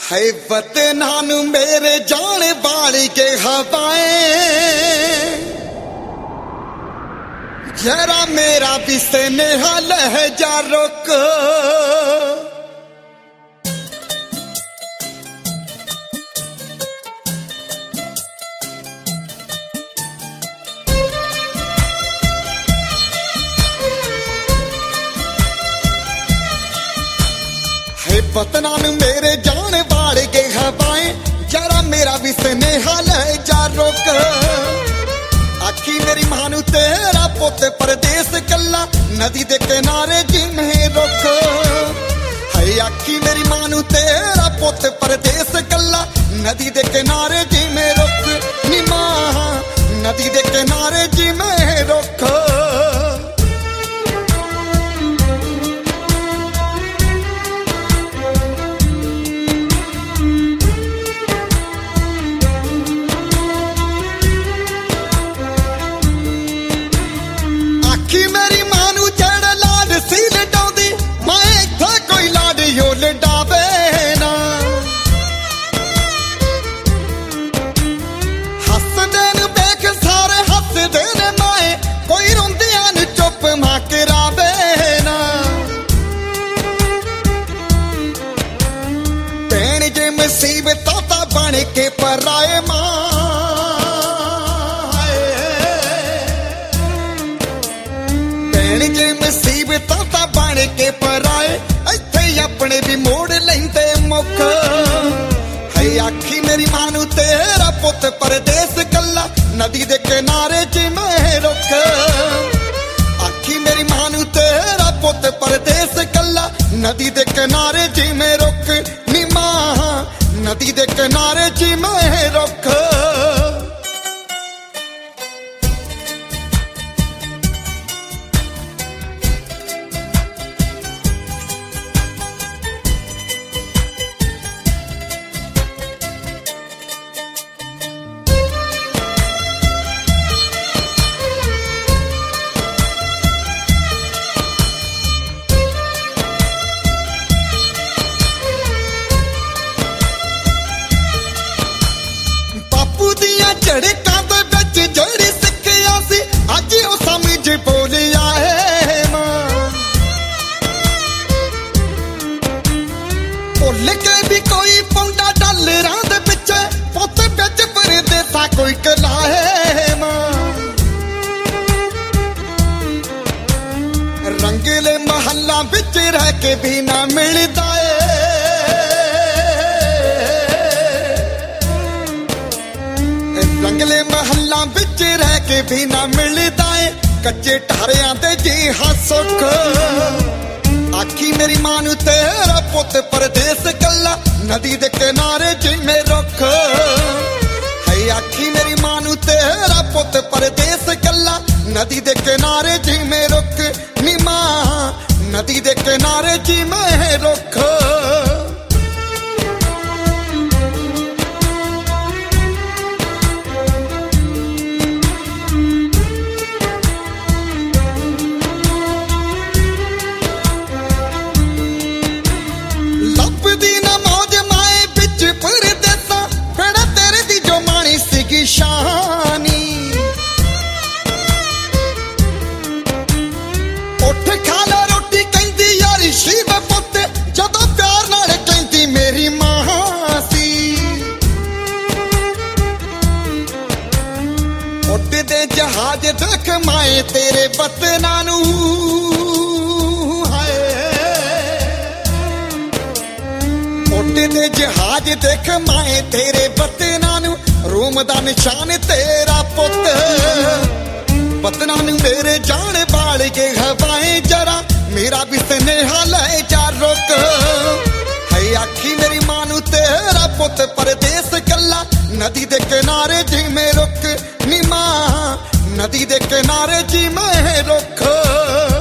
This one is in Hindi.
है वतनान मेरे जाने वाली के हवाएं, जरा मेरा भी स्नेहा लहजा रोक। है वतनान मेरे जाने वाले के हवाएं, जरा मेरा भी स्नेहा लहजा रोक। आखी मेरी मानू तेरा पुत परदेस कला, नदी दे किनारे जिमें रुख। है आखी मेरी मानू तेरा पुत परदेस कला, नदी दे किनारे जिमें रुख। नी मां नदी दे किनारे जिमें रुख। मुसीबतों ता बन के पराए मां, भैन जे मुसीबतों ता बन के पराए, इत्थे अपने भी मोड़ लेंदे मुख। है आखी मेरी मानू तेरा पुत परदेस कला, नदी दे किनारे जिमें रुख। आखी मेरी मानू तेरा पुत परदेस कला, नदी दे किनारे जिमें रुख। नी मां नदी दे किनारे जिमें रुख। झड़कां दे विच जड़ी सिक्खिया सी, अज ओ समझ बोलिया है मां। भुल के भी कोई पौंदा डॉलरां दे पिछे, पुत विच परदेसा कोई कला है मां। रंगले महल्ला विच रह के भी ना मिलदा है, रंगले महल्ला बिच रह के भी ना मिलदा है, कच्चे ढारियां ते जी हां सुख। आखी मेरी मानू तेरा पुत परदेस कला, नदी दे किनारे जिमें रुख। है आखी मेरी मानू तेरा पुत परदेस कला, नदी दे किनारे जिमें रुख। नी मां नदी दे किनारे जिमें रुख। शानी उठ खा ला रोटी कहंदी यारी शिव पुत, जदों प्यार नाल कहंदी मेरी मां सी। उड़दे जहाज देख माए तेरे वतनां नूं, हाय उड़दे जहाज देख माए तेरे वतनां नूं, रोम दा निशान तेरा पुत। वतनां मेरे जाने वाले के हवाएं, जरा मेरा भी स्नेहा लहजा रोक। है आखी मेरी मानू तेरा पुत परदेस कला, नदी दे किनारे जिमें रुख। नी मां नदी दे किनारे जिमें रुख।